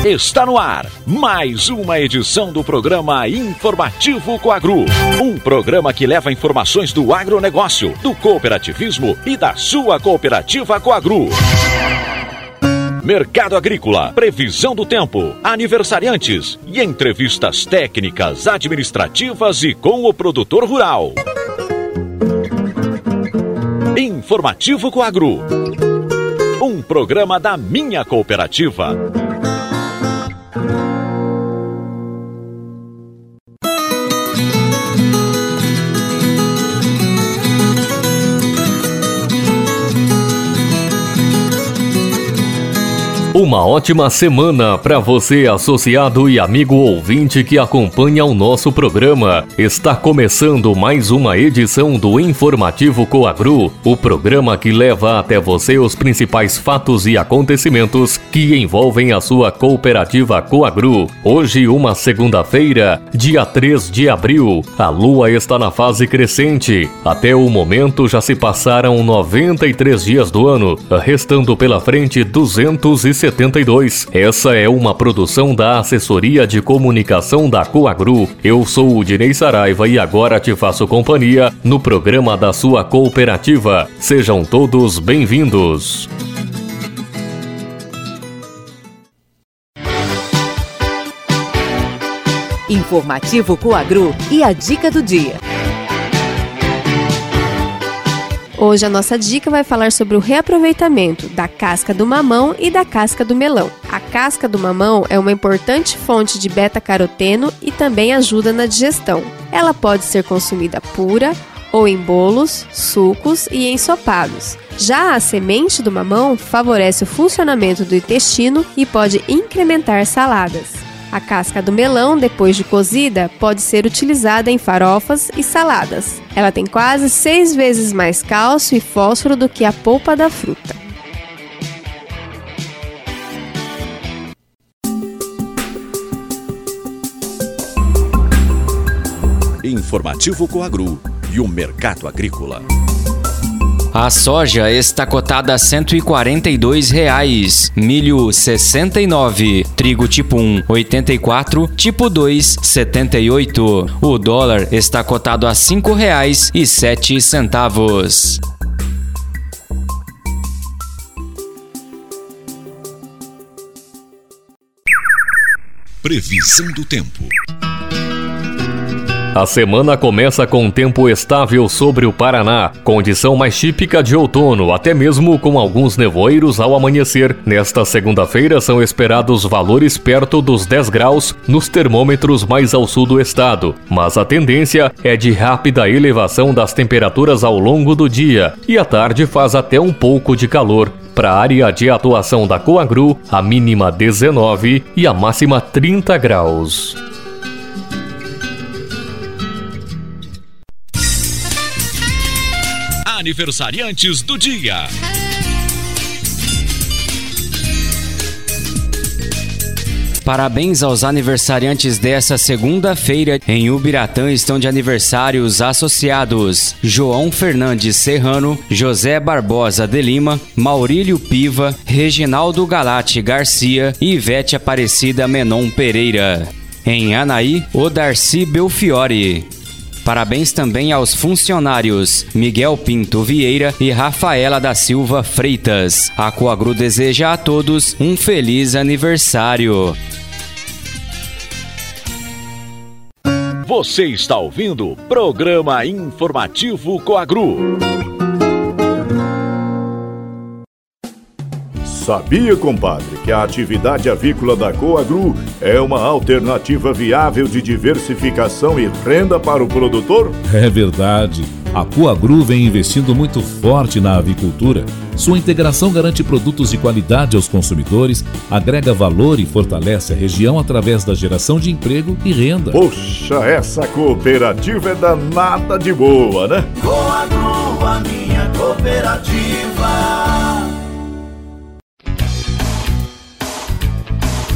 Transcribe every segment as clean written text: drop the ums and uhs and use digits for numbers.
Está no ar mais uma edição do programa Informativo Coagru. Um programa que leva informações do agronegócio, do cooperativismo e da sua cooperativa Coagru. Mercado agrícola, previsão do tempo, aniversariantes e entrevistas técnicas, administrativas e com o produtor rural. Informativo Coagru. Um programa da minha cooperativa. Uma ótima semana para você, associado e amigo ouvinte que acompanha o nosso programa. Está começando mais uma edição do Informativo Coagru, o programa que leva até você os principais fatos e acontecimentos que envolvem a sua cooperativa Coagru. Hoje, uma segunda-feira, dia 3 de abril. A lua está na fase crescente. Até o momento já se passaram 93 dias do ano, restando pela frente 272. Essa é uma produção da Assessoria de Comunicação da Coagru. Eu sou o Dinei Saraiva e agora te faço companhia no programa da sua cooperativa. Sejam todos bem-vindos. Informativo Coagru e a dica do dia. Hoje a nossa dica vai falar sobre o reaproveitamento da casca do mamão e da casca do melão. A casca do mamão é uma importante fonte de beta-caroteno e também ajuda na digestão. Ela pode ser consumida pura ou em bolos, sucos e ensopados. Já a semente do mamão favorece o funcionamento do intestino e pode incrementar saladas. A casca do melão, depois de cozida, pode ser utilizada em farofas e saladas. Ela tem quase 6 vezes mais cálcio e fósforo do que a polpa da fruta. Informativo Coagru e o mercado agrícola. A soja está cotada a R$ 142,00, milho R$ 69, trigo tipo 1 R$ 84, tipo 2 R$ 78. O dólar está cotado a R$ 5,07. Previsão do tempo. A semana começa com um tempo estável sobre o Paraná, condição mais típica de outono, até mesmo com alguns nevoeiros ao amanhecer. Nesta segunda-feira são esperados valores perto dos 10 graus nos termômetros mais ao sul do estado, mas a tendência é de rápida elevação das temperaturas ao longo do dia e à tarde faz até um pouco de calor. Para a área de atuação da Coagru, a mínima 19 e a máxima 30 graus. Aniversariantes do dia. Parabéns aos aniversariantes dessa segunda-feira. Em Ubiratã estão de aniversário os associados João Fernandes Serrano, José Barbosa de Lima, Maurílio Piva, Reginaldo Galate Garcia e Ivete Aparecida Menon Pereira. Em Anaí, o Darcy Belfiore. Parabéns também aos funcionários Miguel Pinto Vieira e Rafaela da Silva Freitas. A Coagru deseja a todos um feliz aniversário. Você está ouvindo o programa Informativo Coagru. Sabia, compadre, que a atividade avícola da Coagru é uma alternativa viável de diversificação e renda para o produtor? É verdade. A Coagru vem investindo muito forte na avicultura. Sua integração garante produtos de qualidade aos consumidores, agrega valor e fortalece a região através da geração de emprego e renda. Poxa, essa cooperativa é danada de boa, né? Coagru, a minha cooperativa.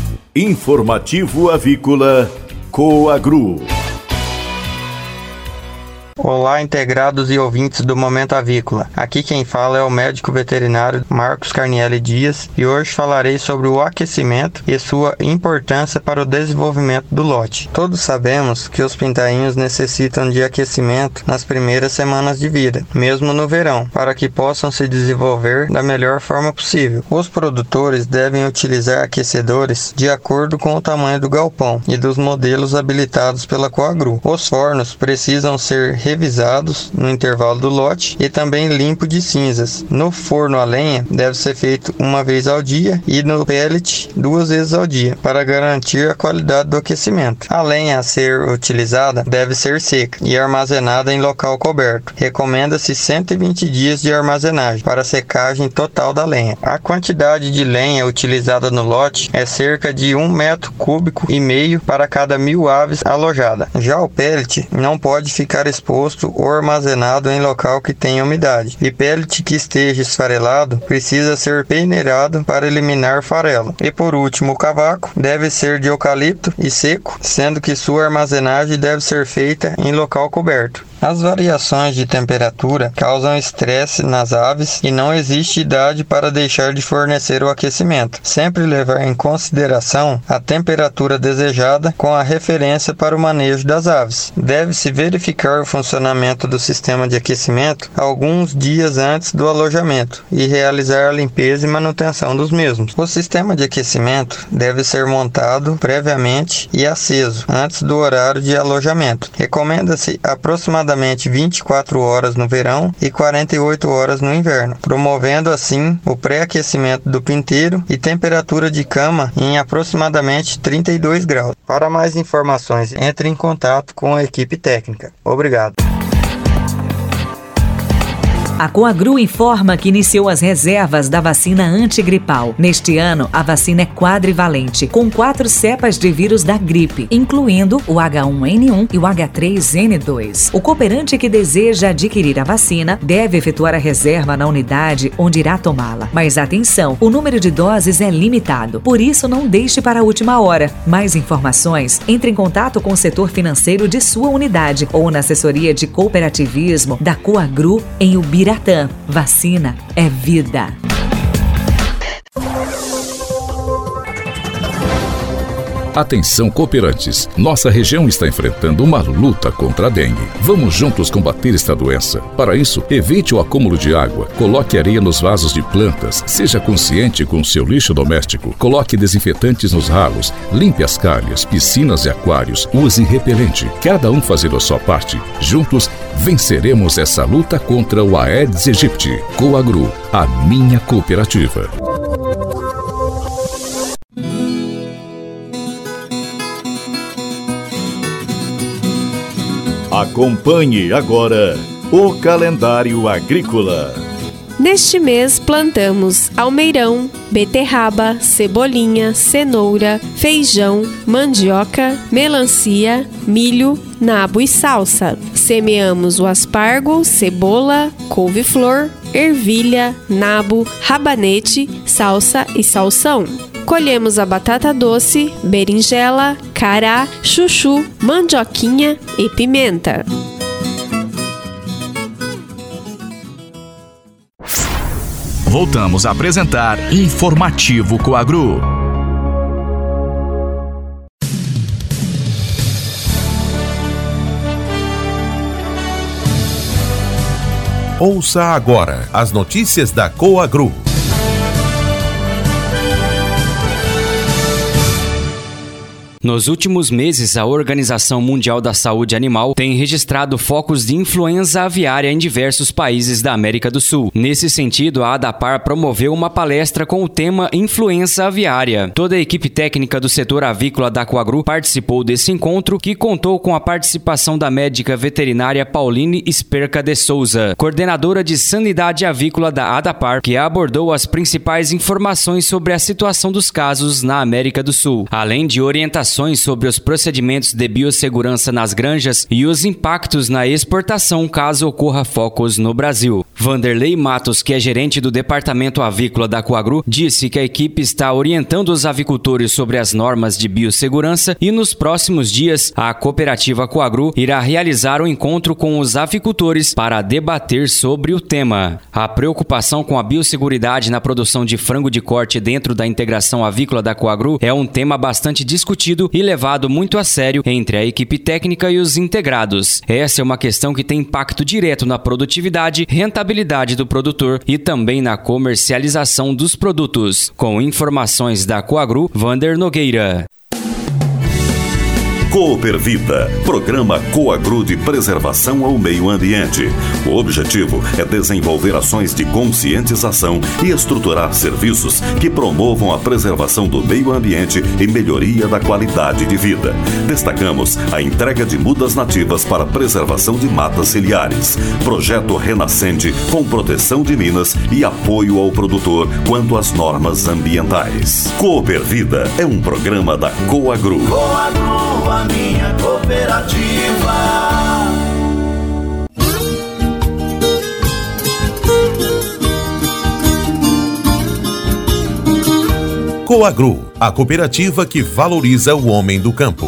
Informativo Avícola Coagru. Olá, integrados e ouvintes do Momento Avícola. Aqui quem fala é o médico veterinário Marcos Carnielli Dias e hoje falarei sobre o aquecimento e sua importância para o desenvolvimento do lote. Todos sabemos que os pintainhos necessitam de aquecimento nas primeiras semanas de vida, mesmo no verão, para que possam se desenvolver da melhor forma possível. Os produtores devem utilizar aquecedores de acordo com o tamanho do galpão e dos modelos habilitados pela Coagru. Os fornos precisam ser revisados no intervalo do lote e também limpo de cinzas. No forno a lenha deve ser feito uma vez ao dia e no pellet 2 vezes ao dia, para garantir a qualidade do aquecimento. A lenha a ser utilizada deve ser seca e armazenada em local coberto. Recomenda-se 120 dias de armazenagem para a secagem total da lenha. A quantidade de lenha utilizada no lote é cerca de 1,5 metro cúbico para cada 1.000 aves alojadas. Já o pellet não pode ficar exposto ou armazenado em local que tenha umidade. E pellet que esteja esfarelado precisa ser peneirado para eliminar farelo. E por último, o cavaco deve ser de eucalipto e seco, sendo que sua armazenagem deve ser feita em local coberto. As variações de temperatura causam estresse nas aves e não existe idade para deixar de fornecer o aquecimento. Sempre levar em consideração a temperatura desejada com a referência para o manejo das aves. Deve-se verificar o funcionamento do sistema de aquecimento alguns dias antes do alojamento e realizar a limpeza e manutenção dos mesmos. O sistema de aquecimento deve ser montado previamente e aceso antes do horário de alojamento. Recomenda-se aproximadamente 24 horas no verão e 48 horas no inverno, promovendo assim o pré-aquecimento do pinteiro e temperatura de cama em aproximadamente 32 graus. Para mais informações, entre em contato com a equipe técnica. Obrigado. A Coagru informa que iniciou as reservas da vacina antigripal. Neste ano, a vacina é quadrivalente, com 4 cepas de vírus da gripe, incluindo o H1N1 e o H3N2. O cooperante que deseja adquirir a vacina deve efetuar a reserva na unidade onde irá tomá-la. Mas atenção, o número de doses é limitado, por isso não deixe para a última hora. Mais informações, entre em contato com o setor financeiro de sua unidade ou na assessoria de cooperativismo da Coagru em Ubiratã. Vacina é vida. Atenção, cooperantes! Nossa região está enfrentando uma luta contra a dengue. Vamos juntos combater esta doença. Para isso, evite o acúmulo de água, coloque areia nos vasos de plantas, seja consciente com o seu lixo doméstico, coloque desinfetantes nos ralos, limpe as calhas, piscinas e aquários, use repelente. Cada um fazendo a sua parte. Juntos, venceremos essa luta contra o Aedes aegypti. Coagru, a minha cooperativa. Acompanhe agora o calendário agrícola. Neste mês plantamos almeirão, beterraba, cebolinha, cenoura, feijão, mandioca, melancia, milho, nabo e salsa. Semeamos o aspargo, cebola, couve-flor, ervilha, nabo, rabanete, salsa e salsão. Colhemos a batata doce, berinjela, cará, chuchu, mandioquinha e pimenta. Voltamos a apresentar Informativo Coagru. Ouça agora as notícias da Coagru. Nos últimos meses, a Organização Mundial da Saúde Animal tem registrado focos de influenza aviária em diversos países da América do Sul. Nesse sentido, a ADAPAR promoveu uma palestra com o tema Influenza Aviária. Toda a equipe técnica do setor avícola da Coagru participou desse encontro, que contou com a participação da médica veterinária Pauline Esperca de Souza, coordenadora de Sanidade Avícola da ADAPAR, que abordou as principais informações sobre a situação dos casos na América do Sul, além de orientações orientações sobre os procedimentos de biossegurança nas granjas e os impactos na exportação caso ocorra focos no Brasil. Vanderlei Matos, que é gerente do Departamento Avícola da Coagru, disse que a equipe está orientando os avicultores sobre as normas de biossegurança e nos próximos dias a cooperativa Coagru irá realizar um encontro com os avicultores para debater sobre o tema. A preocupação com a biosseguridade na produção de frango de corte dentro da integração avícola da Coagru é um tema bastante discutido e levado muito a sério entre a equipe técnica e os integrados. Essa é uma questão que tem impacto direto na produtividade, rentabilidade do produtor e também na comercialização dos produtos. Com informações da Coagru, Vander Nogueira. Coopervida, programa Coagru de preservação ao meio ambiente. O objetivo é desenvolver ações de conscientização e estruturar serviços que promovam a preservação do meio ambiente e melhoria da qualidade de vida. Destacamos a entrega de mudas nativas para preservação de matas ciliares, projeto Renascente com proteção de minas e apoio ao produtor quanto às normas ambientais. Coopervida é um programa da Coagru. Coagru, a minha cooperativa. Coagru, a cooperativa que valoriza o homem do campo.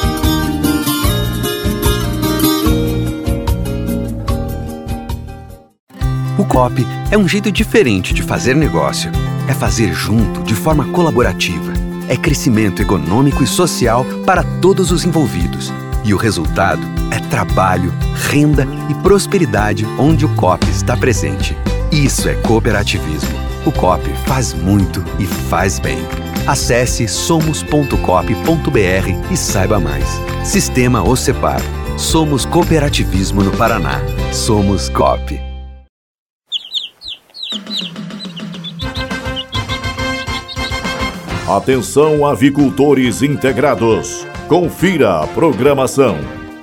O COP é um jeito diferente de fazer negócio. É fazer junto, de forma colaborativa. É crescimento econômico e social para todos os envolvidos. E o resultado é trabalho, renda e prosperidade onde o COP está presente. Isso é cooperativismo. O COP faz muito e faz bem. Acesse somos.cop.br e saiba mais. Sistema OCEPAR. Somos cooperativismo no Paraná. Somos COP. Atenção, avicultores integrados. Confira a programação.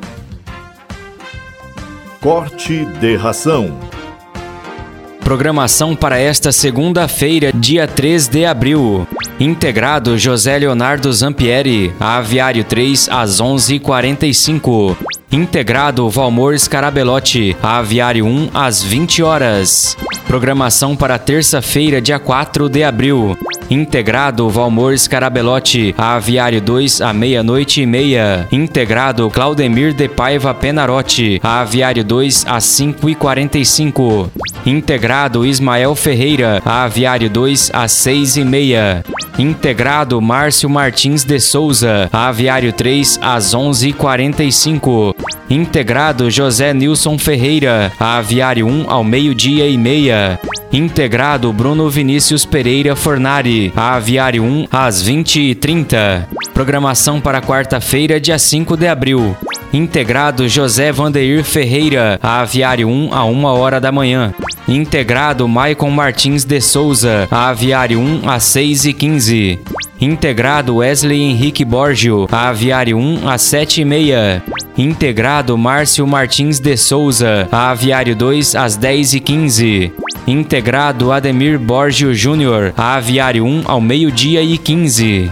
Corte de ração. Programação para esta segunda-feira, dia 3 de abril. Integrado José Leonardo Zampieri, Aviário 3, às 11h45. Integrado Valmor Scarabelotti, Aviário 1, às 20 horas. Programação para terça-feira, dia 4 de abril. Integrado Valmor Scarabelotti, Aviário 2, à 00:30. Integrado Claudemir de Paiva Penarotti, Aviário 2, às 5h45. Integrado Ismael Ferreira, Aviário 2, às 6h30. Integrado Márcio Martins de Souza, Aviário 3, às 11h45. Integrado José Nilson Ferreira, Aviário 1, ao 12h30. Integrado Bruno Vinícius Pereira Fornari, Aviário 1, às 20h30. Programação para quarta-feira, dia 5 de abril. Integrado José Vandeir Ferreira, Aviário 1, à 1h da manhã. Integrado Maicon Martins de Souza, Aviário 1, às 6h15. Integrado Wesley Henrique Borgio, Aviário 1, às 7h30. Integrado Márcio Martins de Souza, Aviário 2, às 10h15. Integrado Ademir Borgio Júnior, Aviário 1, ao 12h15.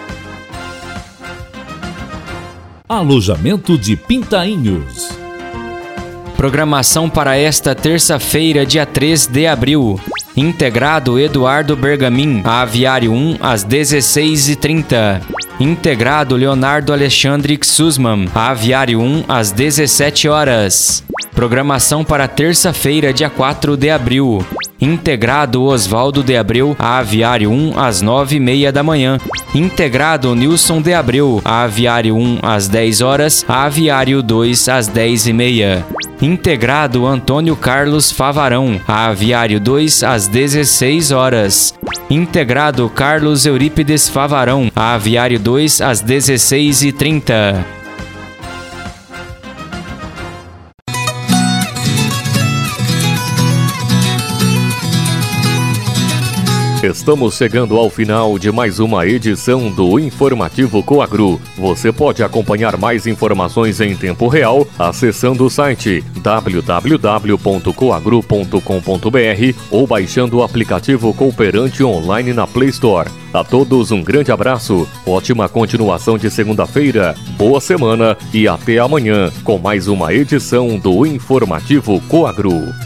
Alojamento de Pintainhos. Programação para esta terça-feira, dia 3 de abril. Integrado Eduardo Bergamin, Aviário 1, às 16h30. Integrado Leonardo Alexandre Sussman, Aviário 1, às 17 horas. Programação para terça-feira, dia 4 de abril. Integrado Oswaldo de Abreu, Aviário 1, às 9h30 da manhã. Integrado Nilson de Abreu, Aviário 1, às 10 horas. Aviário 2, às 10h30. Integrado Antônio Carlos Favarão, Aviário 2, às 16 horas. Integrado Carlos Eurípides Favarão, Aviário 2, às 16h30. Estamos chegando ao final de mais uma edição do Informativo Coagru. Você pode acompanhar mais informações em tempo real acessando o site www.coagru.com.br ou baixando o aplicativo Cooperante online na Play Store. A todos um grande abraço, ótima continuação de segunda-feira, boa semana e até amanhã com mais uma edição do Informativo Coagru.